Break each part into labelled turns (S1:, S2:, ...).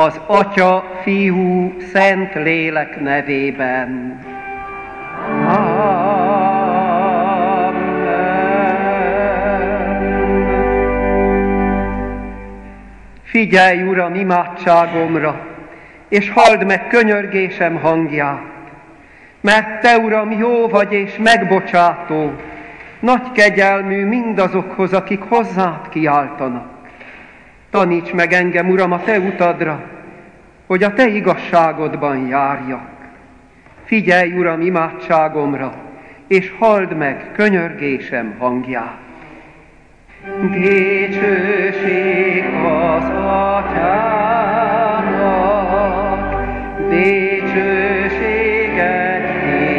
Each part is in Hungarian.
S1: Az Atya, Fiú, Szent Lélek nevében. Figyelj, Uram, imádságomra, és halld meg könyörgésem hangját, mert Te, Uram, jó vagy és megbocsátó, nagy kegyelmű mindazokhoz, akik hozzád kiáltanak. Taníts meg engem, Uram, a Te utadra, hogy a Te igazságodban járjak. Figyelj, Uram, imádságomra, és halld meg könyörgésem hangját. Dicsőség az Atyának, dicsőség egy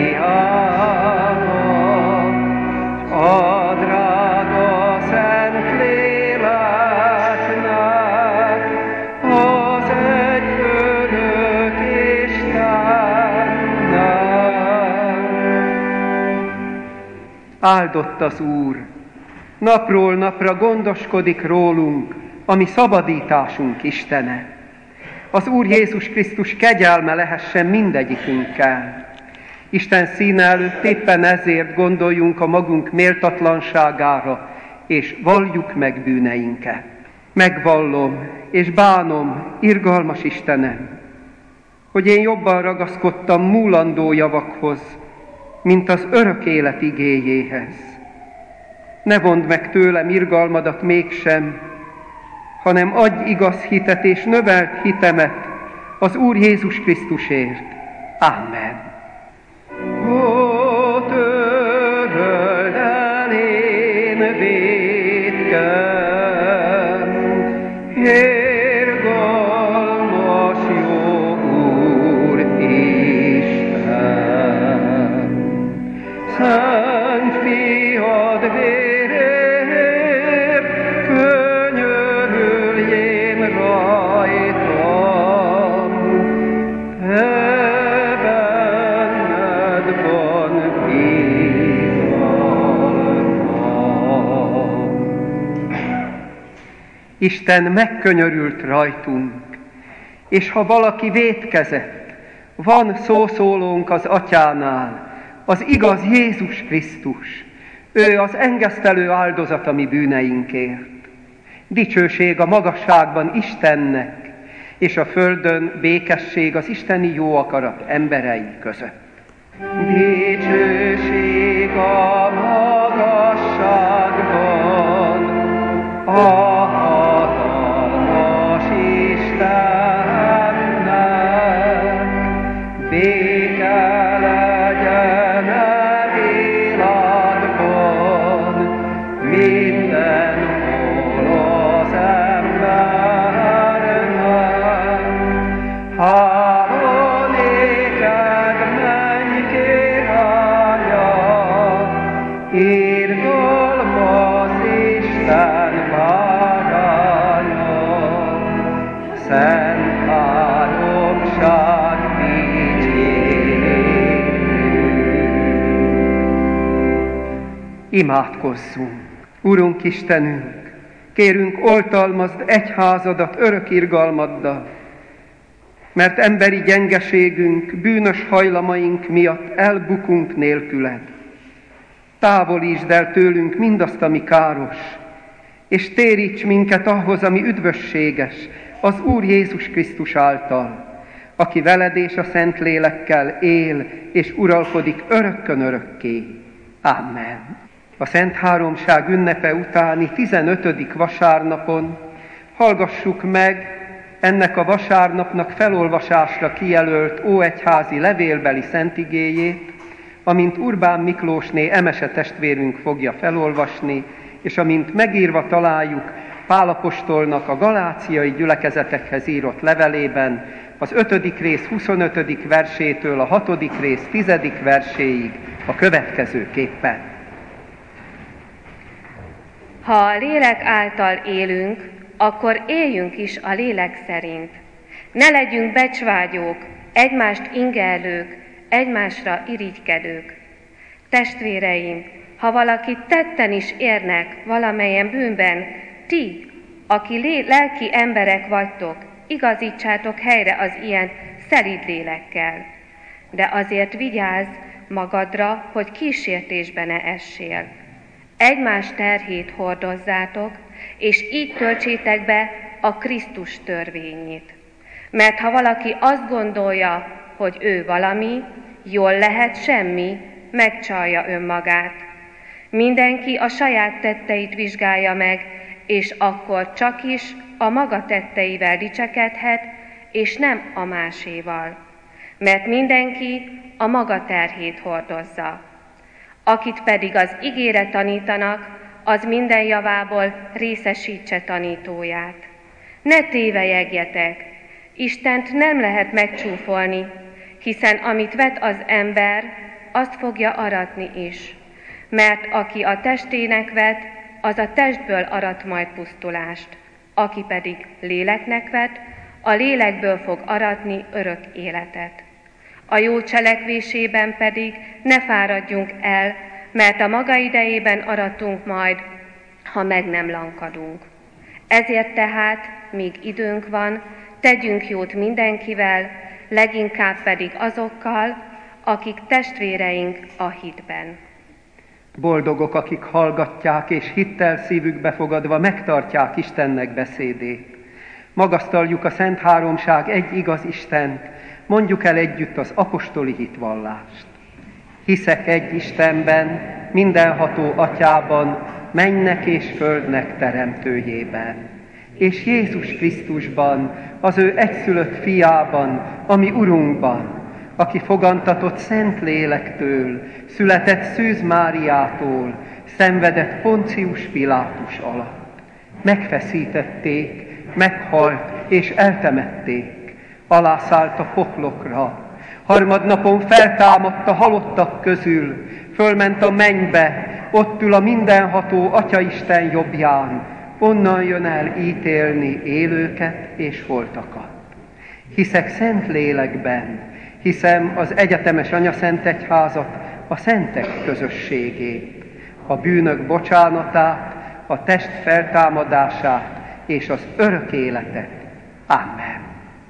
S1: Fiának, a drága Szent Léleknek, az egyörök Istennek. Áldott az Úr! Napról napra gondoskodik rólunk, a mi szabadításunk Istene. Az Úr Jézus Krisztus kegyelme lehessen mindegyikünkkel. Isten színe előtt éppen ezért gondoljunk a magunk méltatlanságára, és valljuk meg bűneinket. Megvallom és bánom, irgalmas Istenem, hogy én jobban ragaszkodtam múlandó javakhoz, mint az örök élet igéjéhez. Ne vondd meg tőlem irgalmadat mégsem, hanem adj igaz hitet és növeld hitemet az Úr Jézus Krisztusért. Amen. Ó, töröld el én vétkem, irgalmas jó Úr Isten, Szent Fiad vérért, könyörüljél rajtam, Te benned van bizalmam. Isten megkönyörült rajtunk, és ha valaki vétkezett, van szószólónk az Atyánál, az igaz Jézus Krisztus. Ő az engesztelő áldozat a mi bűneinkért. Dicsőség a magasságban Istennek, és a földön békesség az isteni jó akarat emberei között. Dicsőség a magasságban a hatalmas Istennek, béke legyen a világban, mindenhol az embernek. Hála néked, menj királya, irgalmas Isten báránya, Szent Háromság dicsérő. Imádkozzunk! Urunk Istenünk, kérünk, oltalmazd egyházadat örök irgalmaddal, mert emberi gyengeségünk, bűnös hajlamaink miatt elbukunk nélküled. Távolítsd el tőlünk mindazt, ami káros, és téríts minket ahhoz, ami üdvösséges, az Úr Jézus Krisztus által, aki veled és a Szent Lélekkel él és uralkodik örökkön örökké. Amen. A Szent Háromság ünnepe utáni 15. vasárnapon hallgassuk meg ennek a vasárnapnak felolvasásra kijelölt óegyházi levélbeli szentigéjét, amint Urbán Miklósné Emese testvérünk fogja felolvasni, és amint megírva találjuk Pál apostolnak a galáciai gyülekezetekhez írott levelében, az 5. rész 25. versétől a 6. rész 10. verséig a következőképpen.
S2: Ha a lélek által élünk, akkor éljünk is a lélek szerint. Ne legyünk becsvágyók, egymást ingerlők, egymásra irigykedők. Testvéreim, ha valaki tetten is érnek valamelyen bűnben, ti, aki lelki emberek vagytok, igazítsátok helyre az ilyen szelíd lélekkel. De azért vigyázz magadra, hogy kísértésbe ne essél. Egymás terhét hordozzátok, és így töltsétek be a Krisztus törvényét. Mert ha valaki azt gondolja, hogy ő valami, jól lehet semmi, megcsalja önmagát. Mindenki a saját tetteit vizsgálja meg, és akkor csak is a maga tetteivel dicsekedhet, és nem a máséval. Mert mindenki a maga terhét hordozza. Akit pedig az igére tanítanak, az minden javából részesítse tanítóját. Ne tévelyegjetek, Istent nem lehet megcsúfolni, hiszen amit vet az ember, azt fogja aratni is. Mert aki a testének vet, az a testből arat majd pusztulást. Aki pedig léleknek vet, a lélekből fog aratni örök életet. A jó cselekvésében pedig ne fáradjunk el, mert a maga idejében aratunk majd, ha meg nem lankadunk. Ezért tehát, míg időnk van, tegyünk jót mindenkivel, leginkább pedig azokkal, akik testvéreink a hitben.
S1: Boldogok, akik hallgatják és hittel szívükbe fogadva megtartják Istennek beszédét. Magasztaljuk a Szent Háromság egy igaz Istent, mondjuk el együtt az apostoli hitvallást. Hiszek egy Istenben, mindenható Atyában, mennek és földnek teremtőjében, és Jézus Krisztusban, az ő egyszülött fiában, ami Urunkban, aki fogantatott Szent Lélektől, született Szűz Máriától, szenvedett Poncius Pilátus alatt. Megfeszítették, meghalt és eltemették, alászállt a poklokra, harmadnapon feltámadt a halottak közül, fölment a mennybe, ott ül a mindenható Atyaisten jobbján, onnan jön el ítélni élőket és holtakat. Hiszek Szent Lélekben, hiszem az egyetemes Anyaszent Egyházat, a szentek közösségét, a bűnök bocsánatát, a test feltámadását és az örök életet. Amen.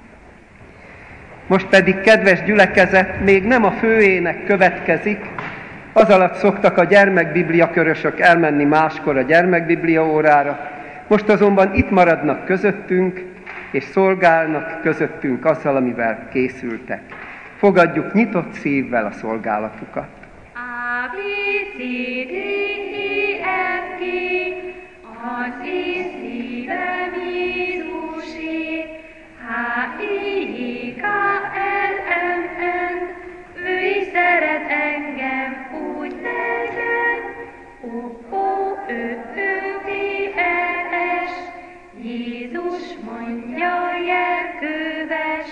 S1: Most pedig, kedves gyülekezet, még nem a főének következik, az alatt szoktak a gyermekbibliakörösök elmenni máskor a gyermekbiblia órára, most azonban itt maradnak közöttünk, és szolgálnak közöttünk azzal, amivel készültek. Fogadjuk nyitott szívvel a szolgálatukat.
S3: A, B, C, D, E, F, G, az én szívem Jézusé, H, I, J, K, L, M, N, ő is szeret engem, úgy legyen. O, Ö, P, E, S, Jézus mondja jelköves,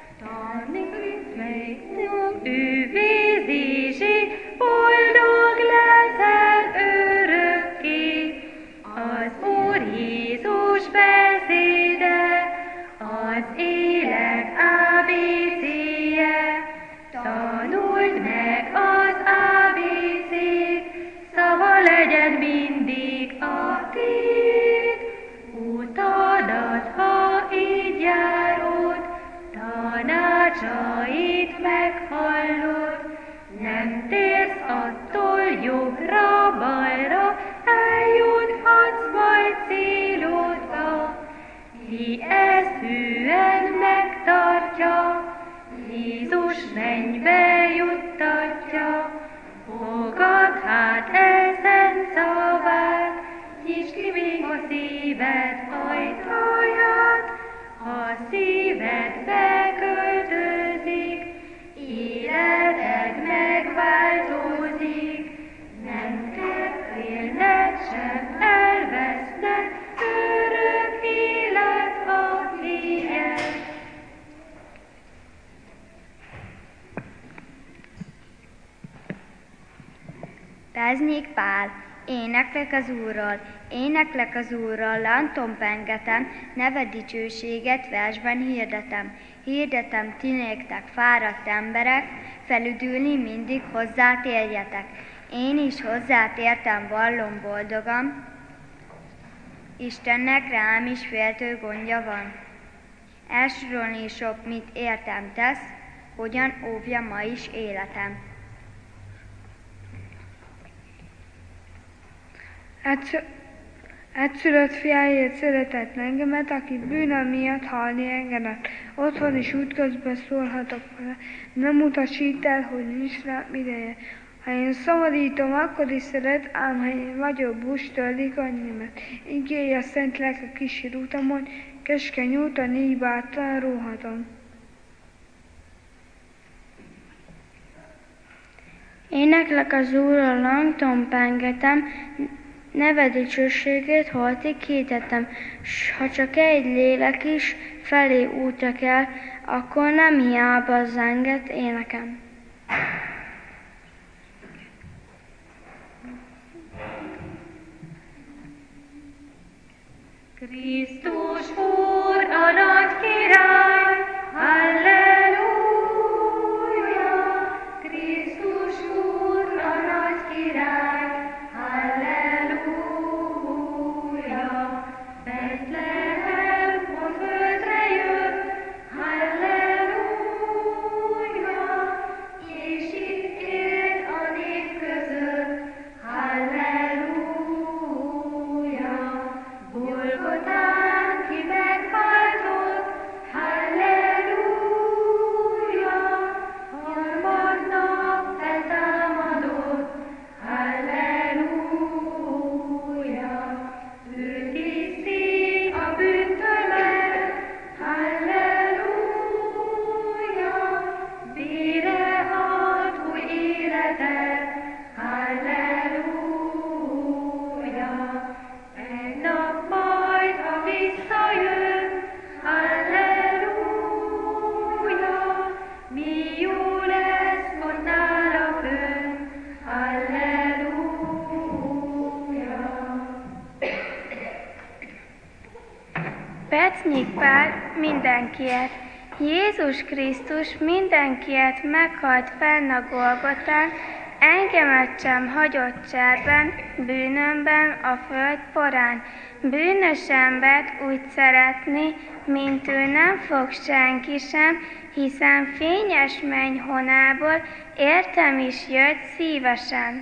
S3: ő vízizsé, boldog leszel örökké. Az Úr Jézus beszéde, az élet ABC-je. Tanuld meg az ABC-t, szava legyen mindig a tiéd. Utadat, ha így járod, tanácsait meghallod, nem térsz attól jobbra-balra, eljuthatsz majd célodba. Ki ezt hűen megtartja, Jézus mennybe juttatja. Fogadd hát ezen szavát, nyisd ki még a szíved ajtaját, ha szívedbe költözik, életed megváltozik, nem kell félned, sem elvesznek, örök élet a tiéd.
S4: Peznyik Pál, éneklek az Úrral, lántom pengetem, neve dicsőséget versben hirdetem ti néktek fáradt emberek, felüdülni mindig hozzátérjetek. Én is hozzátértem, vallom boldogan, Istennek rám is féltő gondja van. elsőrölni sok, mit értem tesz, hogyan óvja ma is életem.
S5: Egyszülött fiáért szeretett engemet, aki bűnöm miatt halni engedett. Otthon is útközben szólhatok vele, nem utasít el, hogy nincs rám ideje. Ha én szabadítom, akkor is szeret, ám ha én vagyok bús, törlik annyimet. Igéje a szent lelke kísér utamon, keskeny úton így bátran róhatom.
S6: Éneklek az Úrral, langtom pengetem, neve dicsőségét holtig hirdetem, s ha csak egy lélek is felé útra kell, akkor nem hiába zengett énekem.
S3: Krisztus Úr, a nagy király, halleluja! Krisztus Úr, a nagy király, halleluja! Betlehem, a földre jött, halleluja! És itt élt a nép között, halleluja! Golgotán ki megváltott, halleluja! Harmadnap feltámadott, halleluja! Ő tiszti a bűntől meg, halleluja! Vére ad új életet, halleluja! Egy nap majd, ha visszajön, halleluja! Mi jó lesz ott nála fönn, halleluja!
S6: Petnyik Pál mindenkiért, Jézus Krisztus mindenkiért meghalt fenn a Golgotán, engemet sem hagyott cserben, bűnömben a föld porán. Bűnös embert úgy szeretni, mint ő nem fog senki sem, hiszen fényes mennyhonából értem is jött szívesen.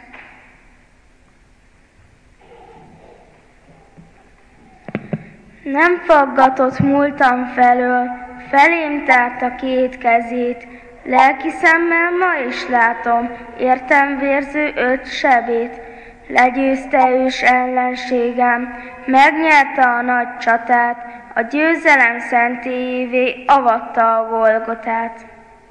S6: Nem faggatott múltam felől, felém tárta két kezét, lelki szemmel ma is látom, értem vérző 5 sebét. Legyőzte ős ellenségem, megnyerte a nagy csatát, a győzelem szentélyévé avatta a Golgotát.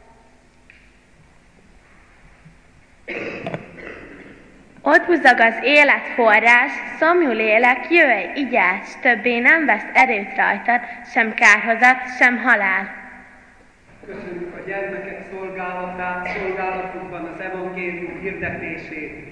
S7: Ott húzog az élet forrás, szomjú lélek, jöjj, igyás, többé nem vesz erőt rajtad, sem kárhozat, sem halál.
S1: Köszönjük a gyermekek szolgálatát, szolgálatukban az evangélium hirdetését.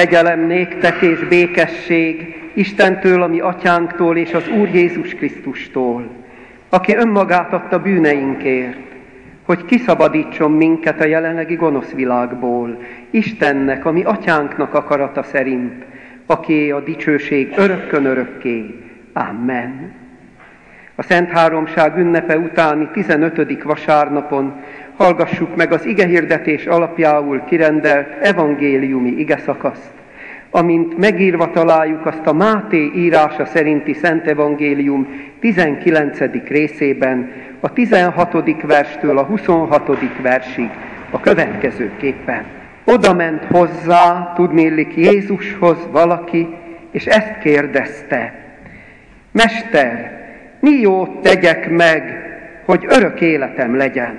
S1: Kegyelem néktek és békesség Istentől, a mi atyánktól és az Úr Jézus Krisztustól, aki önmagát adta bűneinkért, hogy kiszabadítson minket a jelenlegi gonosz világból, Istennek, a mi atyánknak akarata szerint, akié a dicsőség örökkön örökké. Amen. A Szent Háromság ünnepe utáni 15. vasárnapon hallgassuk meg az igehirdetés alapjául kirendelt evangéliumi igeszakaszt, amint megírva találjuk azt a Máté írása szerinti Szent Evangélium 19. részében, a 16. verstől a 26. versig a következőképpen. Oda ment hozzá, tudniillik Jézushoz valaki, és ezt kérdezte: Mester, mi jót tegyek meg, hogy örök életem legyen?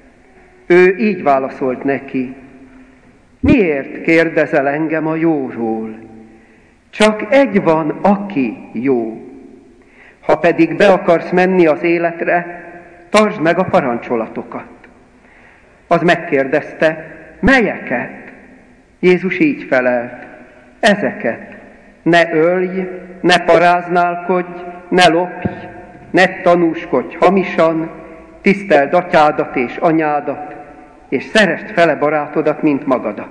S1: Ő így válaszolt neki: Miért kérdezel engem a jóról? Csak egy van, aki jó. Ha pedig be akarsz menni az életre, tartsd meg a parancsolatokat. Az megkérdezte: Melyeket? Jézus így felelt: Ezeket. Ne ölj, ne paráználkodj, ne lopj, ne tanúskodj hamisan, tiszteld atyádat és anyádat, és szeresd fele barátodat, mint magadat.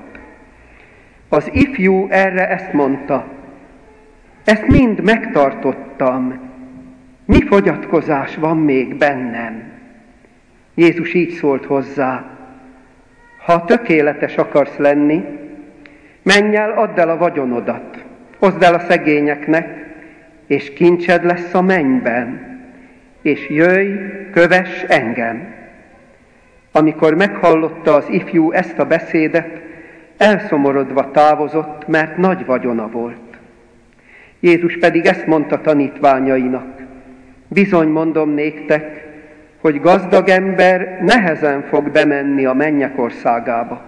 S1: Az ifjú erre ezt mondta: Ezt mind megtartottam, mi fogyatkozás van még bennem? Jézus így szólt hozzá: Ha tökéletes akarsz lenni, menj el, add el a vagyonodat, oszd el a szegényeknek, és kincsed lesz a mennyben, és jöjj, kövess engem. Amikor meghallotta az ifjú ezt a beszédet, elszomorodva távozott, mert nagy vagyona volt. Jézus pedig ezt mondta tanítványainak: Bizony mondom néktek, hogy gazdag ember nehezen fog bemenni a mennyek országába.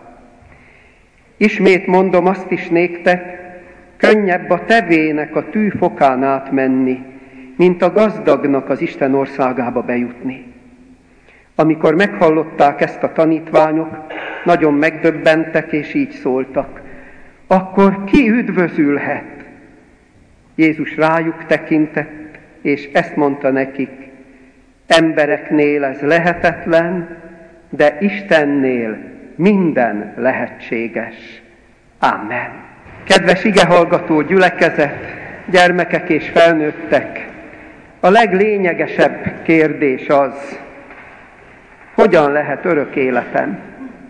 S1: Ismét mondom azt is néktek, könnyebb a tevének a tű fokán átmenni, mint a gazdagnak az Isten országába bejutni. Amikor meghallották ezt a tanítványok, nagyon megdöbbentek, és így szóltak: Akkor ki üdvözülhet? Jézus rájuk tekintett, és ezt mondta nekik: Embereknél ez lehetetlen, de Istennél minden lehetséges. Amen. Kedves igehallgató gyülekezet, gyermekek és felnőttek, a leglényegesebb kérdés az, hogyan lehet örök életem?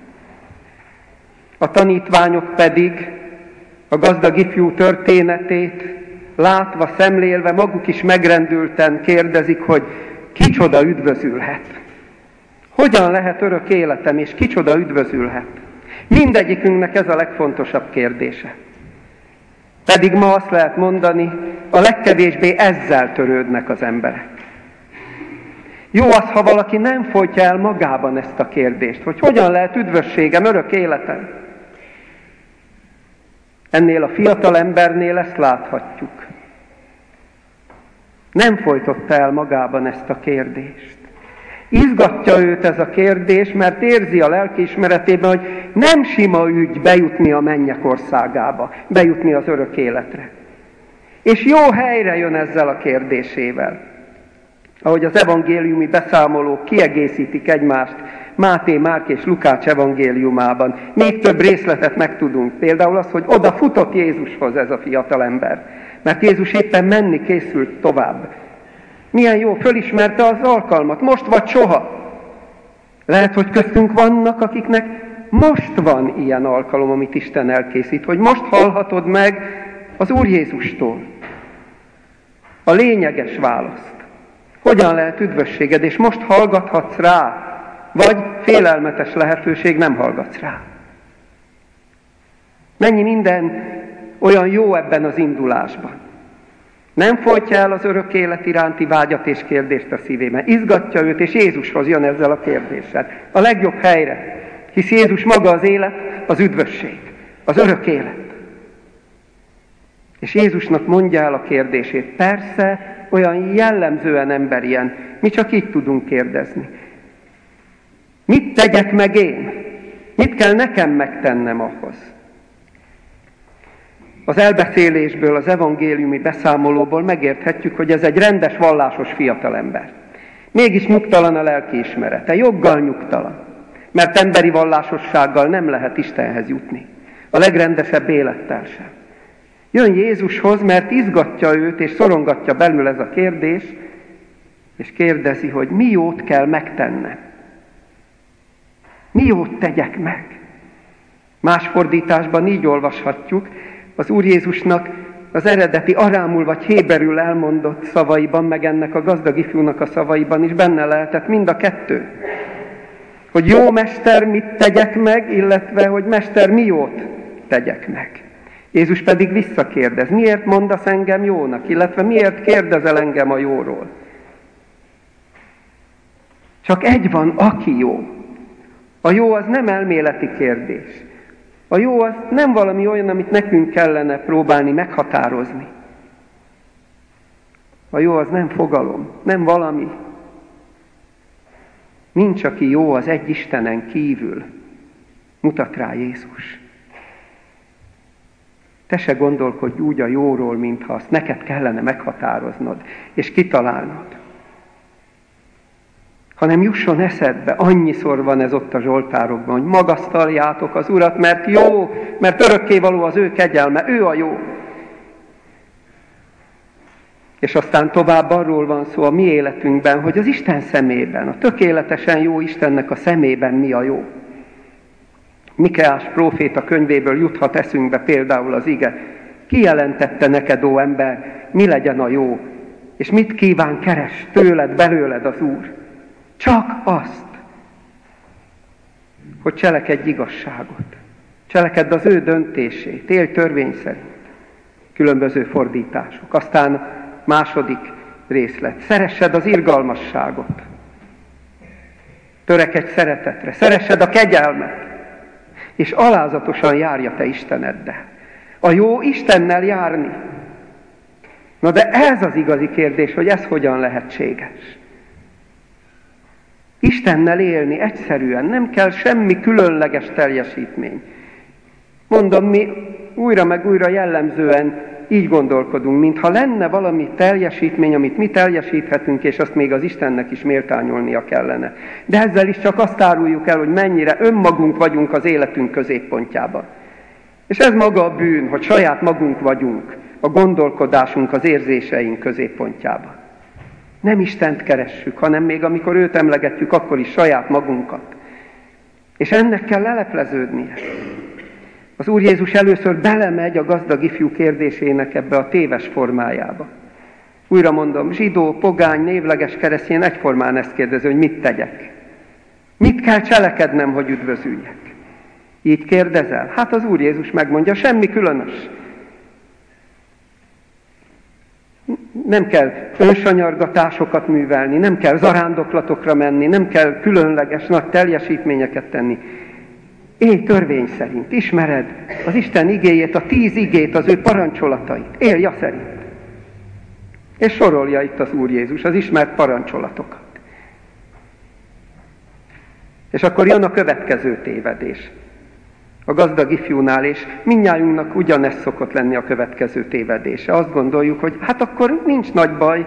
S1: A tanítványok pedig a gazdag ifjú történetét látva, szemlélve, maguk is megrendülten kérdezik, hogy kicsoda üdvözülhet? Hogyan lehet örök életem, és kicsoda üdvözülhet? Mindegyikünknek ez a legfontosabb kérdése. Pedig ma azt lehet mondani, a legkevésbé ezzel törődnek az emberek. Jó az, ha valaki nem folytja el magában ezt a kérdést, hogy hogyan lehet üdvösségem, örök életem. Ennél a fiatal embernél ezt láthatjuk. Nem folytotta el magában ezt a kérdést. Izgatja őt ez a kérdés, mert érzi a lelkiismeretében, hogy nem sima ügy bejutni a mennyek országába, bejutni az örök életre. És jó helyre jön ezzel a kérdésével. Ahogy az evangéliumi beszámolók kiegészítik egymást Máté, Márk és Lukács evangéliumában, még több részletet megtudunk. Például az, hogy oda futott Jézushoz ez a fiatal ember, mert Jézus éppen menni készült tovább. Milyen jó, fölismerte az alkalmat, most vagy soha. Lehet, hogy köztünk vannak, akiknek most van ilyen alkalom, amit Isten elkészít, hogy most hallhatod meg az Úr Jézustól a lényeges választ. Hogyan lehet üdvösséged, és most hallgathatsz rá, vagy félelmetes lehetőség, nem hallgatsz rá. Mennyi minden olyan jó ebben az indulásban. Nem folytja el az örök élet iránti vágyat és kérdést a szívében. Izgatja őt, és Jézushoz jön ezzel a kérdéssel. A legjobb helyre, hisz Jézus maga az élet, az üdvösség, az örök élet. És Jézusnak mondja el a kérdését. Persze, olyan jellemzően emberien, mi csak így tudunk kérdezni. Mit tegyek meg én? Mit kell nekem megtennem ahhoz? Az elbeszélésből, az evangéliumi beszámolóból megérthetjük, hogy ez egy rendes, vallásos fiatalember. Mégis nyugtalan a lelkiismerete, joggal nyugtalan, mert emberi vallásossággal nem lehet Istenhez jutni, a legrendesebb élettel sem. Jön Jézushoz, mert izgatja őt, és szorongatja belül ez a kérdés, és kérdezi, hogy mi jót kell megtennem. Mi jót tegyek meg? Más fordításban így olvashatjuk, az Úr Jézusnak az eredeti arámul vagy héberül elmondott szavaiban, meg ennek a gazdag ifjúnak a szavaiban is benne lehetett mind a kettő. Hogy jó mester, mit tegyek meg, illetve hogy mester, mi jót tegyek meg. Jézus pedig visszakérdez, miért mondasz engem jónak, illetve miért kérdezel engem a jóról? Csak egy van, aki jó. A jó az nem elméleti kérdés. A jó az nem valami olyan, amit nekünk kellene próbálni meghatározni. A jó az nem fogalom, nem valami. Nincs, aki jó az egy Istenen kívül. Mutat rá Jézus. Te se gondolkodj úgy a jóról, mintha azt neked kellene meghatároznod és kitalálnod. Hanem jusson eszedbe, annyiszor van ez ott a zsoltárokban, hogy magasztaljátok az Urat, mert jó, mert örökkévaló az ő kegyelme, ő a jó. És aztán tovább arról van szó a mi életünkben, hogy az Isten szemében, a tökéletesen jó Istennek a szemében mi a jó. Mikeás próféta könyvéből juthat eszünkbe például az ige. Kijelentette neked, ó ember, mi legyen a jó, és mit kíván, keres tőled, belőled az Úr. Csak azt, hogy cselekedj igazságot, cselekedd az ő döntését, élj törvény szerint. Különböző fordítások. Aztán második részlet. Szeressed az irgalmasságot. Törekedj szeretetre. Szeressed a kegyelmet. És alázatosan járj a te Isteneddel. A jó Istennel járni. Na de ez az igazi kérdés, hogy ez hogyan lehetséges. Istennel élni egyszerűen, nem kell semmi különleges teljesítmény. Mondom, mi újra meg újra jellemzően így gondolkodunk, mintha lenne valami teljesítmény, amit mi teljesíthetünk, és azt még az Istennek is méltányolnia kellene. De ezzel is csak azt áruljuk el, hogy mennyire önmagunk vagyunk az életünk középpontjában. És ez maga a bűn, hogy saját magunk vagyunk, a gondolkodásunk, az érzéseink középpontjában. Nem Istent keressük, hanem még amikor őt emlegetjük, akkor is saját magunkat. És ennek kell lelepleződnie. Az Úr Jézus először belemegy a gazdag ifjú kérdésének ebbe a téves formájába. Újra mondom, zsidó, pogány, névleges keresztény egyformán ezt kérdezi, hogy mit tegyek. Mit kell cselekednem, hogy üdvözüljek? Így kérdezel? Hát az Úr Jézus megmondja, semmi különös. Nem kell önsanyargatásokat művelni, nem kell zarándoklatokra menni, nem kell különleges nagy teljesítményeket tenni. Élj törvény szerint, ismered az Isten igéjét, a 10 igét, az ő parancsolatait, élj a szerint. És sorolja itt az Úr Jézus az ismert parancsolatokat. És akkor jön a következő tévedés. A gazdag ifjúnál, és mindnyájunknak ugyanez szokott lenni a következő tévedése. Azt gondoljuk, hogy hát akkor nincs nagy baj.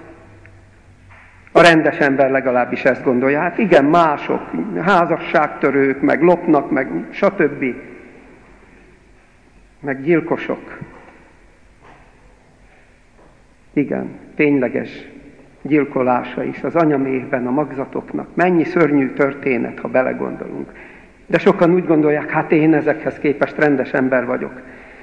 S1: A rendes ember legalábbis ezt gondolja. Hát igen, mások, házasságtörők, meg lopnak, meg stb. Meg gyilkosok. Igen, tényleges gyilkolása is az anyaméhben a magzatoknak. Mennyi szörnyű történet, ha belegondolunk. De sokan úgy gondolják, hát én ezekhez képest rendes ember vagyok.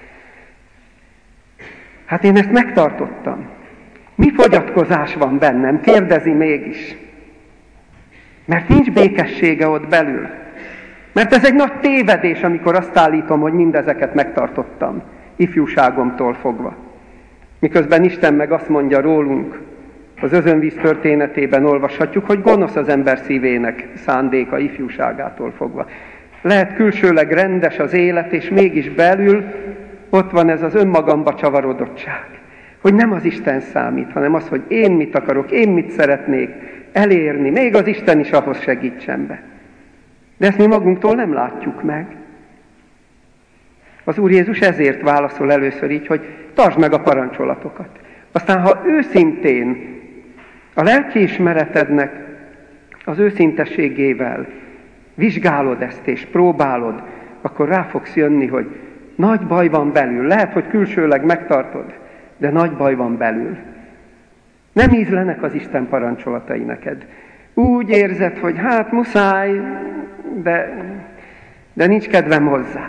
S1: Hát én ezt megtartottam. Mi fogyatkozás van bennem? Kérdezi mégis. Mert nincs békessége ott belül. Mert ez egy nagy tévedés, amikor azt állítom, hogy mindezeket megtartottam, ifjúságomtól fogva. Miközben Isten meg azt mondja rólunk, az özönvíz történetében olvashatjuk, hogy gonosz az ember szívének szándéka ifjúságától fogva. Lehet külsőleg rendes az élet, és mégis belül ott van ez az önmagamba csavarodottság. Hogy nem az Isten számít, hanem az, hogy én mit akarok, én mit szeretnék elérni, még az Isten is ahhoz segítsen be. De ezt mi magunktól nem látjuk meg. Az Úr Jézus ezért válaszol először így, hogy tartsd meg a parancsolatokat. Aztán, ha őszintén a lelkiismeretednek az őszintességével vizsgálod ezt és próbálod, akkor rá fogsz jönni, hogy nagy baj van belül. Lehet, hogy külsőleg megtartod, de nagy baj van belül. Nem ízlenek az Isten parancsolatai neked. Úgy érzed, hogy hát muszáj, de nincs kedvem hozzá.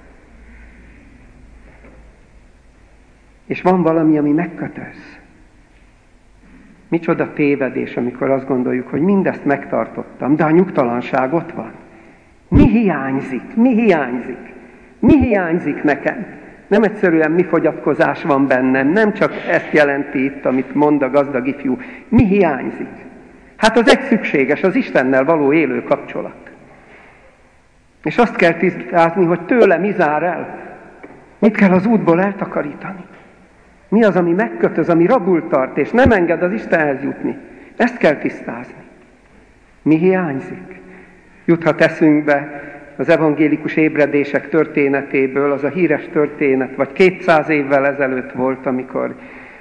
S1: És van valami, ami megkötöz. Micsoda tévedés, amikor azt gondoljuk, hogy mindezt megtartottam, de a nyugtalanság ott van. Mi hiányzik? Mi hiányzik? Mi hiányzik nekem? Nem egyszerűen mi fogyatkozás van bennem, nem csak ezt jelenti itt, amit mond a gazdag ifjú. Mi hiányzik? Hát az egy szükséges, az Istennel való élő kapcsolat. És azt kell tisztázni, hogy tőle mi zár el. Mit kell az útból eltakarítani? Mi az, ami megkötöz, ami rabul tart, és nem enged az Istenhez jutni? Ezt kell tisztázni. Mi hiányzik? Juthat eszünkbe az evangélikus ébredések történetéből, az a híres történet, vagy 200 évvel ezelőtt volt, amikor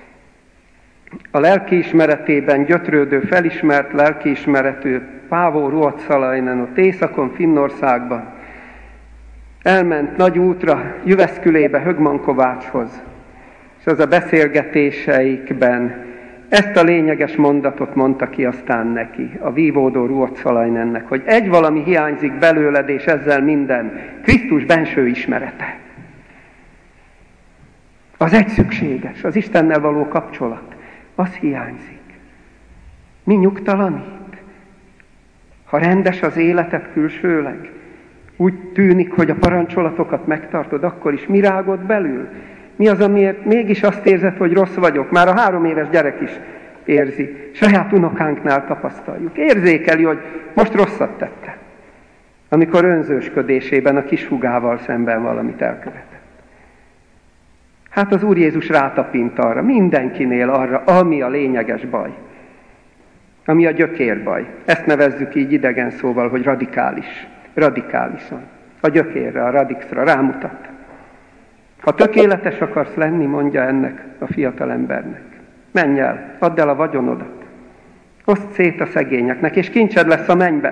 S1: a lelkiismeretében gyötrődő, felismert lelkiismeretű Paavo Ruotsalainen ott északon, Finnországban elment nagy útra, Jyväskyläbe, Högman-Kovácshoz, és az a beszélgetéseikben ezt a lényeges mondatot mondta ki aztán neki, a vívódó Ruotsalainennek, hogy egy valami hiányzik belőled, és ezzel minden, Krisztus benső ismerete. Az egy szükséges, az Istennel való kapcsolat, az hiányzik. Mi nyugtalanít? Ha rendes az életed külsőleg, úgy tűnik, hogy a parancsolatokat megtartod, akkor is mi rágod belül? Mi az, amiért mégis azt érzed, hogy rossz vagyok? Már a 3 éves gyerek is érzi. Saját unokánknál tapasztaljuk. Érzékeli, hogy most rosszat tette. Amikor önzősködésében a kis húgával szemben valamit elkövetett. Hát az Úr Jézus rátapint arra, mindenkinél arra, ami a lényeges baj. Ami a gyökérbaj. Ezt nevezzük így idegen szóval, hogy radikális. Radikálisan. A gyökérre, a radixra rámutat. Ha tökéletes akarsz lenni, mondja ennek a fiatal embernek, menj el, add el a vagyonodat, oszd szét a szegényeknek, és kincsed lesz a mennybe.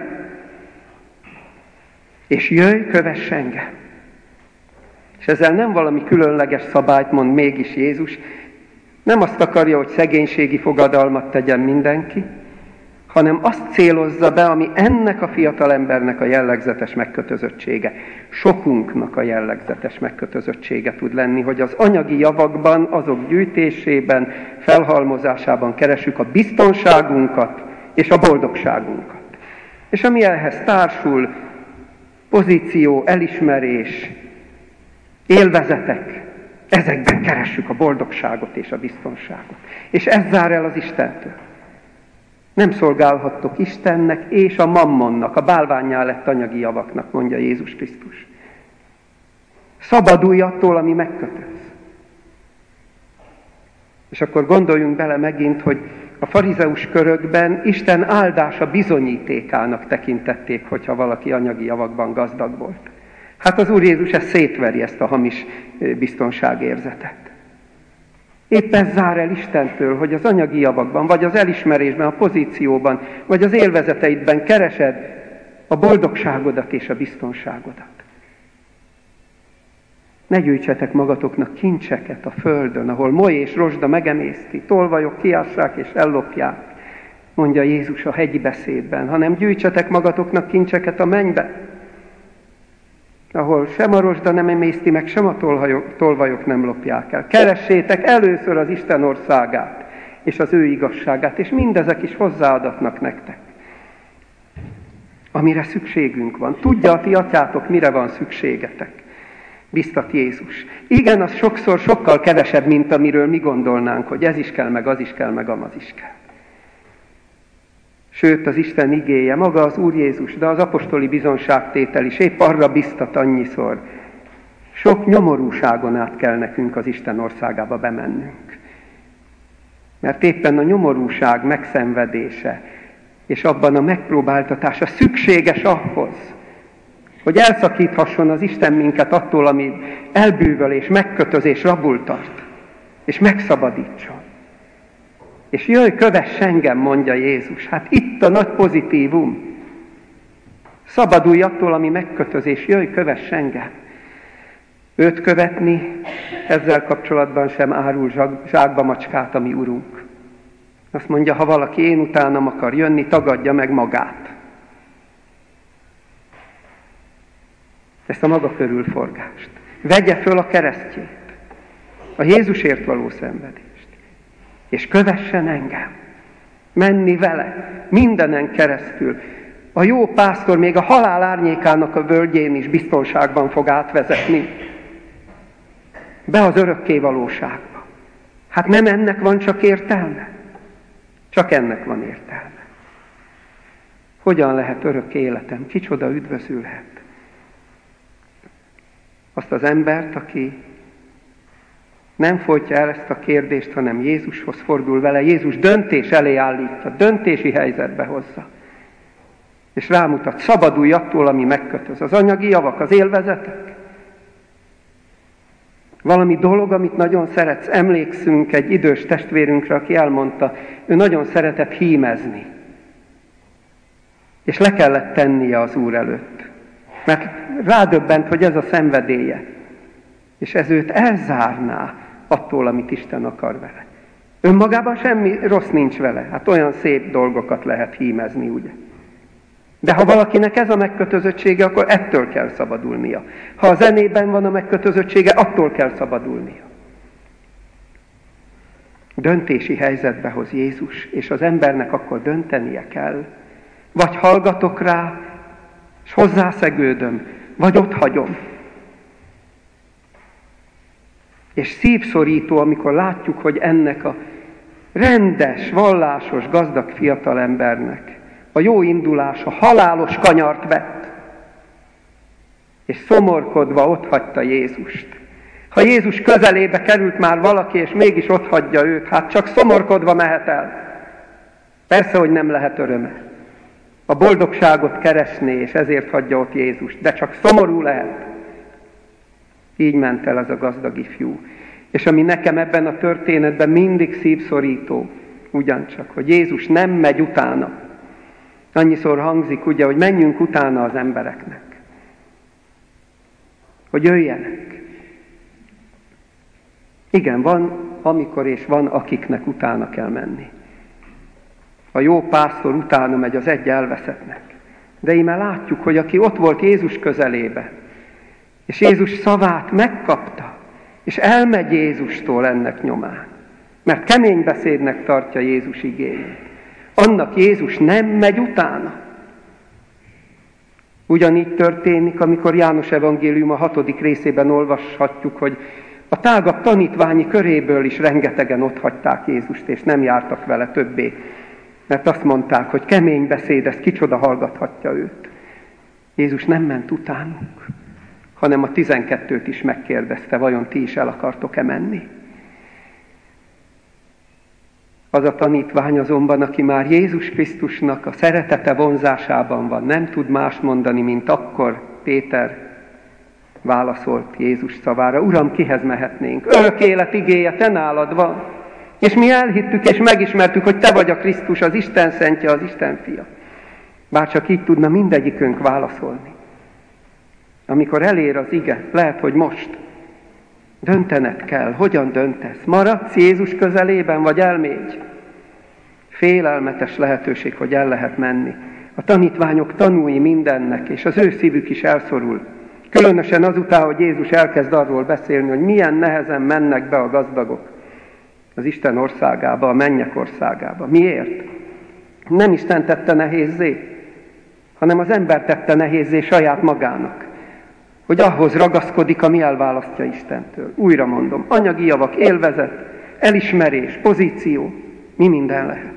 S1: És jöjj, kövess engem. És ezzel nem valami különleges szabályt mond mégis Jézus, nem azt akarja, hogy szegénységi fogadalmat tegyen mindenki, hanem azt célozza be, ami ennek a fiatal embernek a jellegzetes megkötözöttsége. Sokunknak a jellegzetes megkötözöttsége tud lenni, hogy az anyagi javakban, azok gyűjtésében, felhalmozásában keresünk a biztonságunkat és a boldogságunkat. És ami ehhez társul, pozíció, elismerés, élvezetek, ezekben keressük a boldogságot és a biztonságot. És ez zár el az Istentől. Nem szolgálhattok Istennek és a mammonnak, a bálvánnyá lett anyagi javaknak, mondja Jézus Krisztus. Szabadulj attól, ami megkötöz. És akkor gondoljunk bele megint, hogy a farizeus körökben Isten áldása bizonyítékának tekintették, hogyha valaki anyagi javakban gazdag volt. Hát az Úr Jézus ezt szétveri, ezt a hamis biztonságérzetet. Épp ez zár el Istentől, hogy az anyagi javakban, vagy az elismerésben, a pozícióban, vagy az élvezeteidben keresed a boldogságodat és a biztonságodat. Ne gyűjtsetek magatoknak kincseket a földön, ahol moly és rozsda megemészti, tolvajok kiássák és ellopják, mondja Jézus a hegyi beszédben, hanem gyűjtsetek magatoknak kincseket a mennybe, ahol sem a rozsda nem emészti meg, sem a tolvajok nem lopják el. Keressétek először az Isten országát, és az ő igazságát, és mindezek is hozzáadatnak nektek. Amire szükségünk van. Tudja a ti atyátok, mire van szükségetek. Biztat Jézus. Igen, az sokszor sokkal kevesebb, mint amiről mi gondolnánk, hogy ez is kell, meg az is kell, meg amaz is kell. Sőt, az Isten igéje, maga az Úr Jézus, de az apostoli bizonságtétel is épp arra biztat annyiszor. Sok nyomorúságon át kell nekünk az Isten országába bemennünk. Mert éppen a nyomorúság megszenvedése, és abban a megpróbáltatása szükséges ahhoz, hogy elszakíthasson az Isten minket attól, ami elbűvölés, megkötözés, rabul tart, és megszabadítson. És jöjj, kövess engem, mondja Jézus. Hát itt a nagy pozitívum. Szabadulj attól, ami megkötözés, jöjj, kövess engem. Őt követni, ezzel kapcsolatban sem árul zsákba macskát a mi Urunk. Azt mondja, ha valaki én utánam akar jönni, tagadja meg magát. Ezt a maga körülforgást. Vegye föl a keresztjét, a Jézusért való szenvedést, és kövessen engem. Menni vele, mindenen keresztül. A jó pásztor még a halál árnyékának a völgyén is biztonságban fog átvezetni. Be az örökké valóságba. Hát nem ennek van csak értelme? Csak ennek van értelme. Hogyan lehet örök életem? Kicsoda üdvözülhet? Azt az embert, aki nem folytja el ezt a kérdést, hanem Jézushoz fordul vele. Jézus döntés elé állítja, döntési helyzetbe hozza. És rámutat, szabadulj attól, ami megkötöz. Az anyagi javak, az élvezetek. Valami dolog, amit nagyon szeretsz. Emlékszünk egy idős testvérünkre, aki elmondta, ő nagyon szeretett hímezni. És le kellett tennie az Úr előtt. Mert rádöbbent, hogy ez a szenvedélye. És ez őt elzárná attól, amit Isten akar vele. Önmagában semmi rossz nincs vele. Hát olyan szép dolgokat lehet hímezni, ugye? De ha valakinek ez a megkötözöttsége, akkor ettől kell szabadulnia. Ha a zenében van a megkötözöttsége, attól kell szabadulnia. Döntési helyzetbe hoz Jézus, és az embernek akkor döntenie kell. Vagy hallgatok rá, és hozzászegődöm, vagy ott hagyom. És szívszorító, amikor látjuk, hogy ennek a rendes, vallásos, gazdag fiatalembernek a jó indulása halálos kanyart vett, és szomorkodva otthagyta Jézust. Ha Jézus közelébe került már valaki, és mégis otthagyja őt, hát csak szomorkodva mehet el. Persze, hogy nem lehet öröme. A boldogságot keresné, és ezért hagyja ott Jézust, de csak szomorú lehet. Így ment el az a gazdag ifjú. És ami nekem ebben a történetben mindig szívszorító, ugyancsak, hogy Jézus nem megy utána. Annyiszor hangzik, ugye, hogy menjünk utána az embereknek. Hogy jöjjenek. Igen, van amikor és van akiknek utána kell menni. A jó pásztor utána megy, az egy elveszettnek. De íme látjuk, hogy aki ott volt Jézus közelébe, és Jézus szavát megkapta, és elmegy Jézustól ennek nyomán, mert kemény beszédnek tartja Jézus igéjét. Annak Jézus nem megy utána. Ugyanígy történik, amikor János evangélium a 6. részében olvashatjuk, hogy a tágabb tanítványi köréből is rengetegen otthagyták Jézust, és nem jártak vele többé. Mert azt mondták, hogy kemény beszéd, ez kicsoda hallgathatja őt. Jézus nem ment utánunk, hanem a 12-t is megkérdezte, vajon ti is el akartok-e menni? Az a tanítvány azonban, aki már Jézus Krisztusnak a szeretete vonzásában van, nem tud más mondani, mint akkor Péter válaszolt Jézus szavára: Uram, kihez mehetnénk? Örök élet igéje te nálad van. És mi elhittük és megismertük, hogy te vagy a Krisztus, az Isten szentje, az Isten fia. Bárcsak így tudna mindegyikünk válaszolni. Amikor elér az ige, lehet, hogy most döntened kell. Hogyan döntesz? Maradsz Jézus közelében, vagy elmégy? Félelmetes lehetőség, hogy el lehet menni. A tanítványok tanúi mindennek, és az ő szívük is elszorul. Különösen azután, hogy Jézus elkezd arról beszélni, hogy milyen nehezen mennek be a gazdagok az Isten országába, a mennyek országába. Miért? Nem Isten tette nehézzé, hanem az ember tette nehézzé saját magának, hogy ahhoz ragaszkodik, ami elválasztja Istentől. Újra mondom, anyagi javak, élvezet, elismerés, pozíció, mi minden lehet.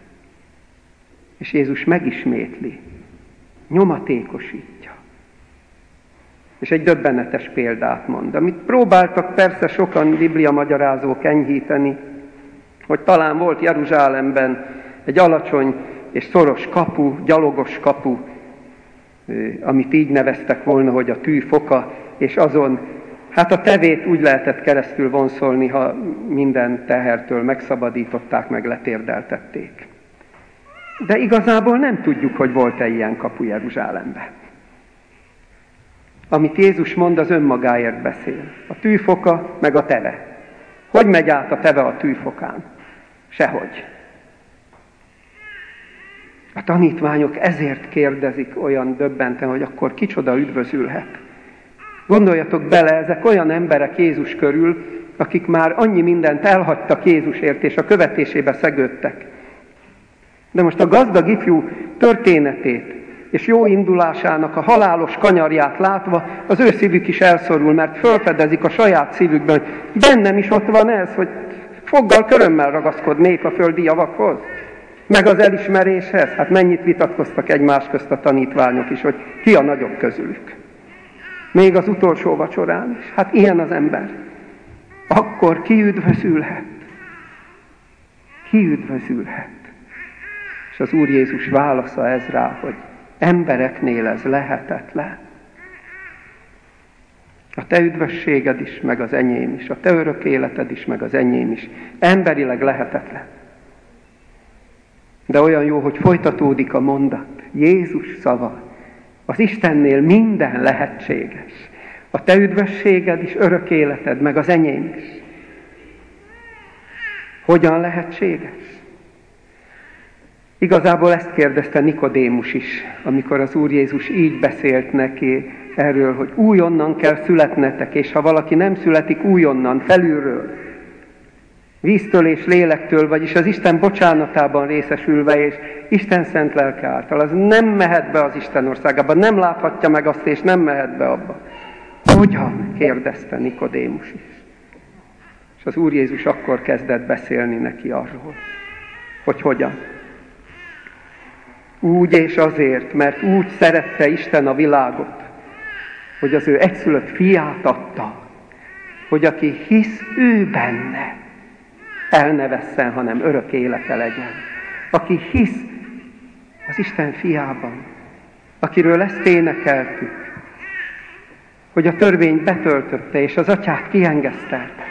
S1: És Jézus megismétli, nyomatékosítja. És egy döbbenetes példát mond, amit próbáltak persze sokan bibliamagyarázók enyhíteni, hogy talán volt Jeruzsálemben egy alacsony és szoros kapu, gyalogos kapu, amit így neveztek volna, hogy a tű foka, és azon, hát a tevét úgy lehetett keresztül vonszolni, ha minden tehertől megszabadították, meg letérdeltették. De igazából nem tudjuk, hogy volt-e ilyen kapu Jeruzsálemben. Amit Jézus mond, az önmagáért beszél. A tűfoka, meg a teve. Hogy megy át a teve a tűfokán? Sehogy. A tanítványok ezért kérdezik olyan döbbenten, hogy akkor kicsoda üdvözülhet. Gondoljatok bele, ezek olyan emberek Jézus körül, akik már annyi mindent elhagytak Jézusért, és a követésébe szegődtek. De most a gazdag ifjú történetét és jó indulásának a halálos kanyarját látva, az ő szívük is elszorul, mert felfedezik a saját szívükben, hogy bennem is ott van ez, hogy foggal, körömmel ragaszkodnék a földi javakhoz, meg az elismeréshez. Hát mennyit vitatkoztak egymás közt a tanítványok is, hogy ki a nagyobb közülük. Még az utolsó vacsorán is. Hát ilyen az ember. Akkor ki üdvözülhet? Ki üdvözülhet? És az Úr Jézus válasza ez rá, hogy embereknél ez lehetetlen. A te üdvösséged is, meg az enyém is. A te örök életed is, meg az enyém is. Emberileg lehetetlen. De olyan jó, hogy folytatódik a mondat. Jézus szava. Az Istennél minden lehetséges. A te üdvösséged is, örök életed, meg az enyém is. Hogyan lehetséges? Igazából ezt kérdezte Nikodémus is, amikor az Úr Jézus így beszélt neki erről, hogy újonnan kell születnetek, és ha valaki nem születik újonnan, felülről, víztől és lélektől, vagyis az Isten bocsánatában részesülve, és Isten szent lelke által, az nem mehet be az Isten országába, nem láthatja meg azt, és nem mehet be abba. Hogyan? Kérdezte Nikodémus is. És az Úr Jézus akkor kezdett beszélni neki arról, hogy hogyan. Úgy és azért, mert úgy szerette Isten a világot, hogy az ő egyszülött fiát adta, hogy aki hisz ő benne, el ne vesszen, hanem örök élete legyen. Aki hisz az Isten fiában, akiről ezt énekeltük, hogy a törvény betöltötte, és az atyát kiengesztelte.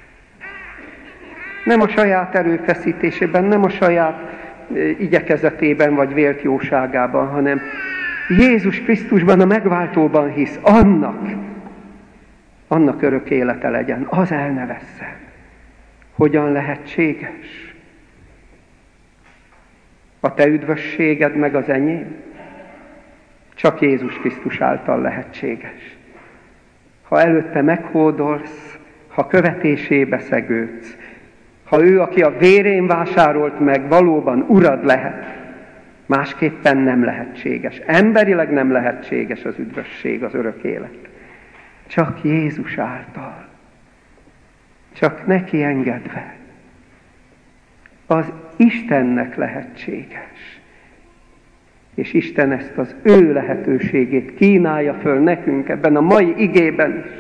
S1: Nem a saját erőfeszítésében, nem a saját igyekezetében vagy vélt jóságában, hanem Jézus Krisztusban, a megváltóban hisz, annak örök élete legyen, az el ne vesszen. Hogyan lehetséges? A te üdvösséged meg az enyém? Csak Jézus Krisztus által lehetséges. Ha előtte meghódolsz, ha követésébe szegődsz, ha ő, aki a vérén vásárolt meg, valóban urad lehet, másképpen nem lehetséges. Emberileg nem lehetséges az üdvösség, az örök élet. Csak Jézus által. Csak neki engedve. Az Istennek lehetséges. És Isten ezt az ő lehetőségét kínálja föl nekünk ebben a mai igében is.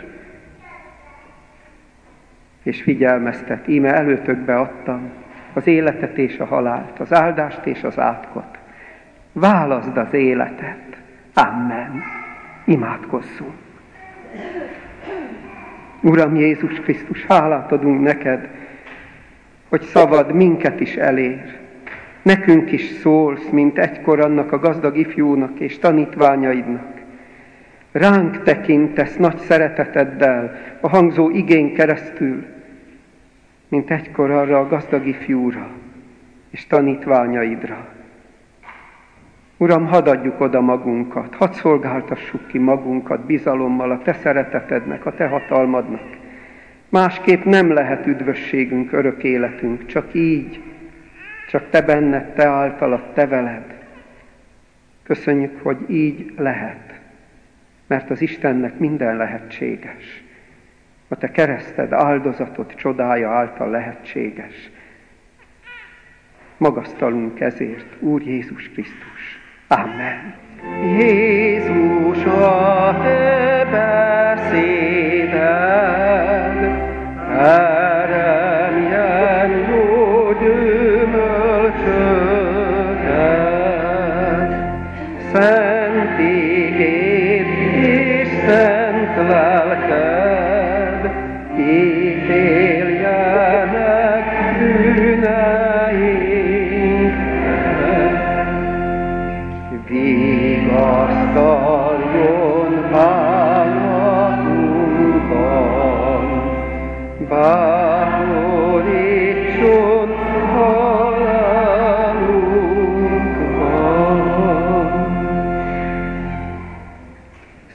S1: És figyelmeztet, íme előtökbe adtam az életet és a halált, az áldást és az átkot. Válaszd az életet. Amen. Imádkozzunk. Uram Jézus Krisztus, hálát adunk neked, hogy szavad minket is elér. Nekünk is szólsz, mint egykor annak a gazdag ifjúnak és tanítványaidnak. Ránk tekintesz nagy szereteteddel a hangzó igén keresztül, mint egykor arra a gazdag ifjúra és tanítványaidra. Uram, hadd adjuk oda magunkat, hadd szolgáltassuk ki magunkat bizalommal a te szeretetednek, a te hatalmadnak. Másképp nem lehet üdvösségünk, örök életünk, csak így, csak te benned, te általad, te veled. Köszönjük, hogy így lehet, mert az Istennek minden lehetséges. A te kereszted, áldozatod, csodája által lehetséges. Magasztalunk ezért, Úr Jézus Krisztus. Amen. Jézus, a te beszéded, teremjen jó gyümölcsöket, szent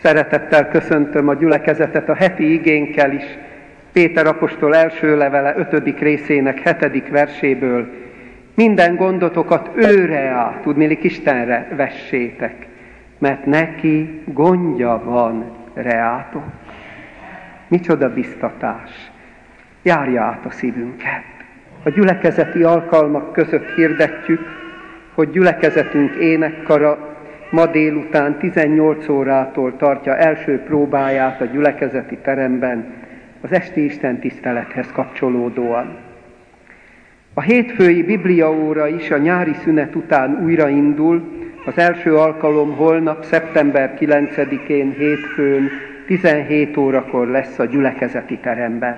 S1: Szeretettel köszöntöm a gyülekezetet a heti igénkkel is. Péter apostol első levele 5. részének 7. verséből. Minden gondotokat őre áll, tudniillik Istenre vessétek, mert neki gondja van reátok. Micsoda biztatás! Járja át a szívünket. A gyülekezeti alkalmak között hirdetjük, hogy gyülekezetünk énekkara ma délután 18 órától tartja első próbáját a gyülekezeti teremben az esti istentisztelethez kapcsolódóan. A hétfői bibliaóra is a nyári szünet után újraindul, az első alkalom holnap, szeptember 9-én hétfőn 17 órakor lesz a gyülekezeti teremben.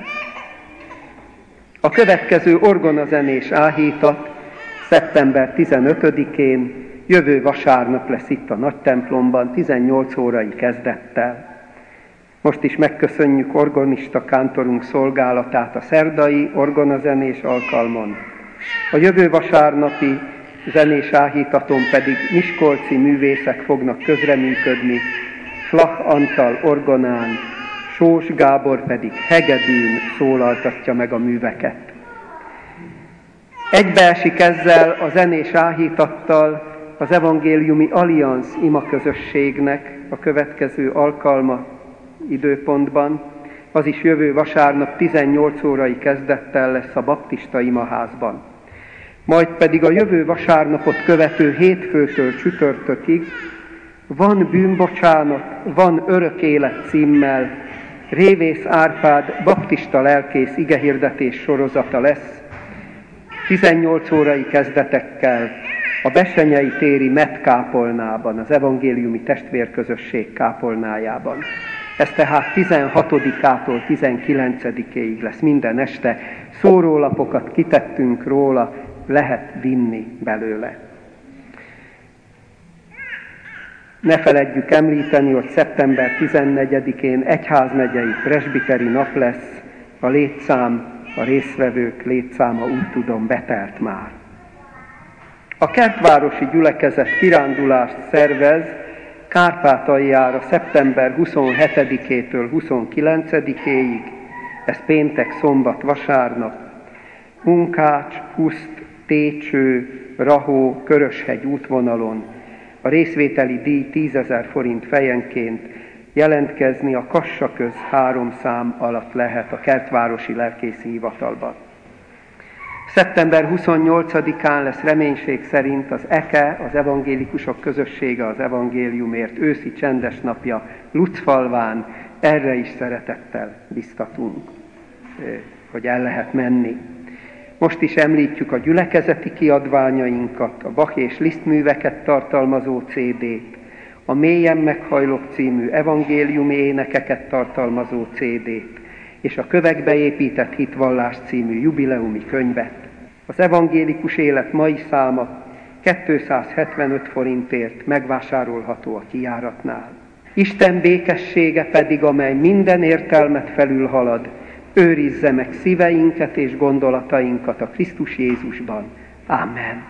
S1: A következő orgonazenés áhítat szeptember 15-én, jövő vasárnap lesz itt a nagy templomban, 18 órai kezdettel. Most is megköszönjük organista kántorunk szolgálatát a szerdai orgonazenés alkalmon. A jövő vasárnapi zenés áhítaton pedig miskolci művészek fognak közreműködni, Flach Antal orgonán, Sós Gábor pedig hegedűn szólaltatja meg a műveket. Egybeesik ezzel a zenés áhítattal az Evangéliumi Allianz imaközösségnek a következő alkalma időpontban, az is jövő vasárnap 18 órai kezdettel lesz a baptista imaházban. Majd pedig a jövő vasárnapot követő hétfőtől csütörtökig Van bűnbocsánat, van örök élet címmel Révész Árpád baptista lelkész igehirdetés sorozata lesz, 18 órai kezdetekkel a Bessenyei téri Met kápolnában, az evangéliumi testvérközösség kápolnájában. Ez tehát 16-ától 19-ig lesz minden este. Szórólapokat kitettünk róla, lehet vinni belőle. Ne feledjük említeni, hogy szeptember 14-én egyházmegyei presbiteri nap lesz, a létszám, a résztvevők létszáma úgy tudom betelt már. A kertvárosi gyülekezet kirándulást szervez Kárpátaljára szeptember 27-től 29-éig, ez péntek, szombat, vasárnap, Munkács, Huszt, Técső, Rahó, Köröshegy útvonalon. A részvételi díj 10 000 forint fejenként, jelentkezni a Kassaköz 3 szám alatt lehet a kertvárosi lelkészi hivatalban. Szeptember 28-án lesz reménység szerint az EKE, az evangélikusok közössége az evangéliumért őszi csendes napja Lucfalván. Erre is szeretettel biztatunk, hogy el lehet menni. Most is említjük a gyülekezeti kiadványainkat, a Bach és Liszt műveket tartalmazó CD-t, a Mélyen meghajlok című evangéliumi énekeket tartalmazó CD-t, és a Kövekbe épített hitvallás című jubileumi könyvet. Az evangélikus élet mai száma 275 forintért megvásárolható a kijáratnál. Isten békessége pedig, amely minden értelmet felülhalad, őrizze meg szíveinket és gondolatainkat a Krisztus Jézusban. Amen.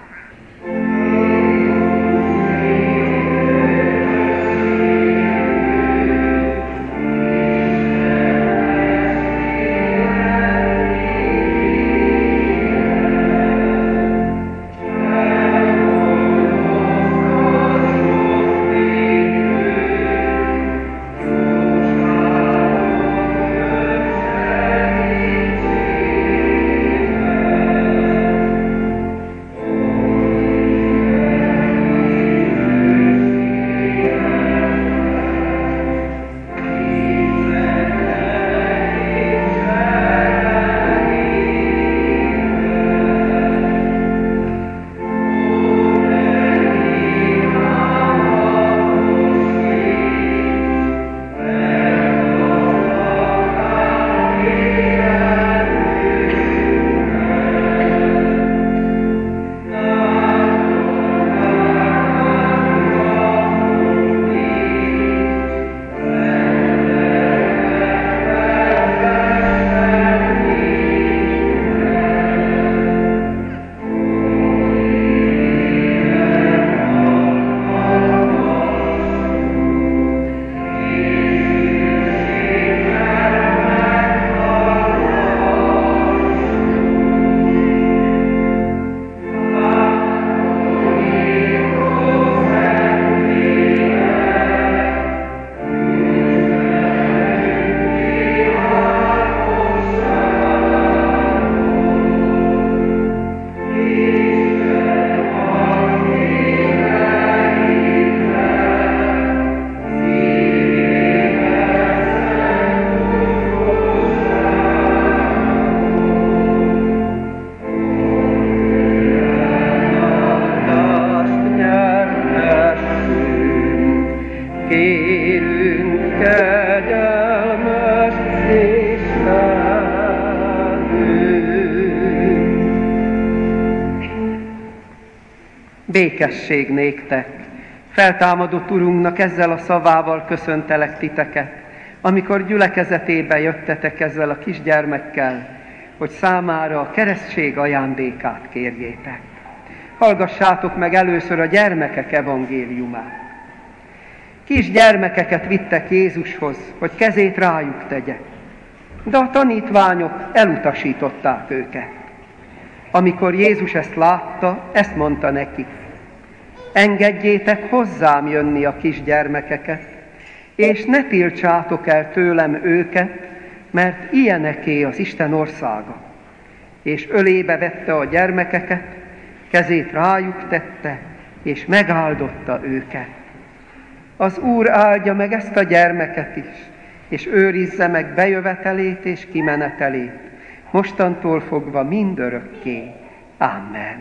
S1: Békesség néktek! Feltámadott Urunknak ezzel a szavával köszöntelek titeket, amikor gyülekezetébe jöttetek ezzel a kisgyermekkel, hogy számára a keresztség ajándékát kérjétek. Hallgassátok meg először a gyermekek evangéliumát. Kisgyermekeket vittek Jézushoz, hogy kezét rájuk tegye, de a tanítványok elutasították őket. Amikor Jézus ezt látta, ezt mondta nekik: engedjétek hozzám jönni a kisgyermekeket, és ne tiltsátok el tőlem őket, mert ilyeneké az Isten országa. És ölébe vette a gyermekeket, kezét rájuk tette, és megáldotta őket. Az Úr áldja meg ezt a gyermeket is, és őrizze meg bejövetelét és kimenetelét, mostantól fogva mindörökké. Amen.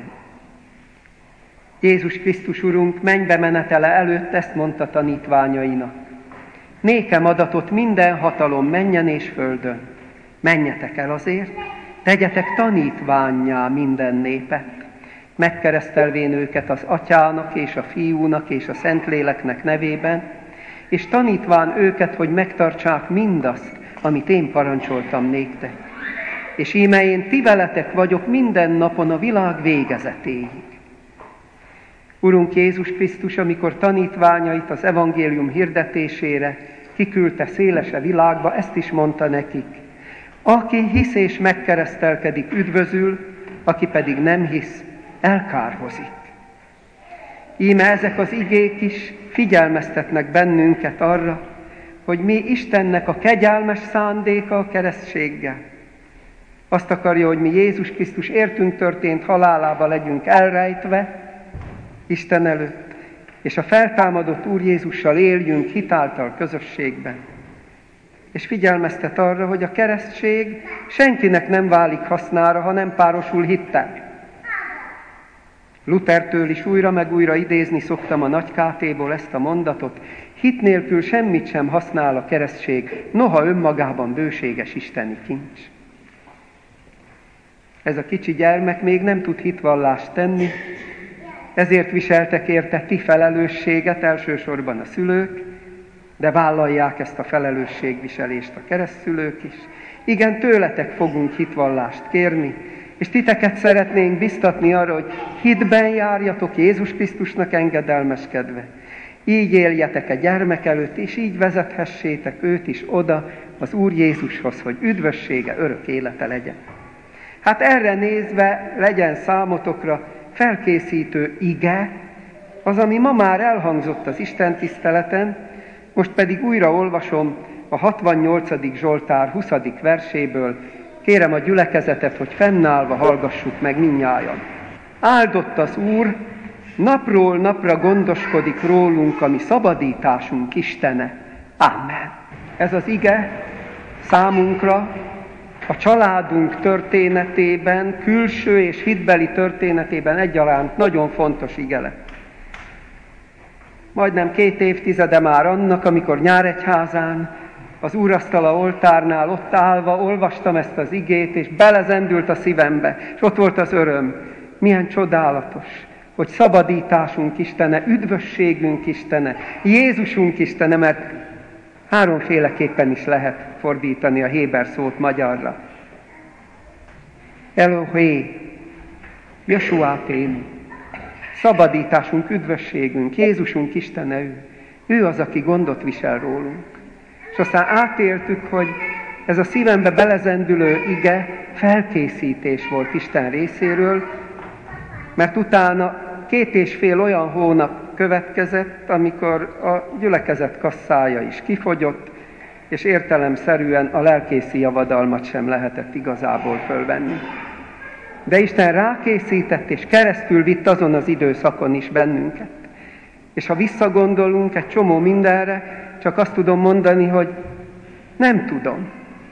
S1: Jézus Krisztus Urunk mennybe menetele előtt ezt mondta tanítványainak: nékem adatot minden hatalom mennyen és földön. Menjetek el azért, tegyetek tanítvánnyá minden népet, megkeresztelvén őket az Atyának és a Fiúnak és a Szentléleknek nevében, és tanítván őket, hogy megtartsák mindazt, amit én parancsoltam néktek. És íme én ti veletek vagyok minden napon a világ végezetéig. Urunk Jézus Krisztus, amikor tanítványait az evangélium hirdetésére kiküldte szélese világba, ezt is mondta nekik: aki hisz és megkeresztelkedik, üdvözül, aki pedig nem hisz, elkárhozik. Íme ezek az igék is figyelmeztetnek bennünket arra, hogy mi Istennek a kegyelmes szándéka a keresztséggel. Azt akarja, hogy mi Jézus Krisztus értünk történt halálába legyünk elrejtve Isten előtt, és a feltámadott Úr Jézussal éljünk hitáltal közösségben. És figyelmeztet arra, hogy a keresztség senkinek nem válik hasznára, ha nem párosul hittel. Luthertől is újra meg újra idézni szoktam a Nagy Kátéból ezt a mondatot: hit nélkül semmit sem használ a keresztség, noha önmagában bőséges isteni kincs. Ez a kicsi gyermek még nem tud hitvallást tenni, ezért viseltek érte ti felelősséget, elsősorban a szülők, de vállalják ezt a felelősségviselést a keresztszülők is. Igen, tőletek fogunk hitvallást kérni, és titeket szeretnénk biztatni arra, hogy hitben járjatok Jézus Krisztusnak engedelmeskedve. Így éljetek a gyermek előtt, és így vezethessétek őt is oda az Úr Jézushoz, hogy üdvössége, örök élete legyen. Hát erre nézve legyen számotokra felkészítő ige, az, ami ma már elhangzott az Isten tiszteleten, most pedig újra olvasom a 68. Zsoltár 20. verséből. Kérem a gyülekezetet, hogy fennállva hallgassuk meg mindnyájan. Áldott az Úr, napról napra gondoskodik rólunk, a mi szabadításunk Istene. Amen. Ez az ige számunkra a családunk történetében, külső és hitbeli történetében egyaránt nagyon fontos ige lett. Majdnem 2 évtizede már annak, amikor Nyíregyházán, az úrasztala oltárnál ott állva olvastam ezt az igét, és belezendült a szívembe, és ott volt az öröm. Milyen csodálatos, hogy szabadításunk Istene, üdvösségünk Istene, Jézusunk Istene, mert háromféleképpen is lehet fordítani a héber szót magyarra. Elohé, Jesúáténu, szabadításunk, üdvösségünk, Jézusunk Istene ő. Ő az, aki gondot visel rólunk. És aztán átéltük, hogy ez a szívembe belezendülő ige felkészítés volt Isten részéről, mert utána 2,5 olyan hónap következett, amikor a gyülekezet kasszája is kifogyott, és értelemszerűen a lelkészi javadalmat sem lehetett igazából fölvenni. De Isten rákészített, és keresztül vitt azon az időszakon is bennünket. És ha visszagondolunk egy csomó mindenre, csak azt tudom mondani, hogy nem tudom.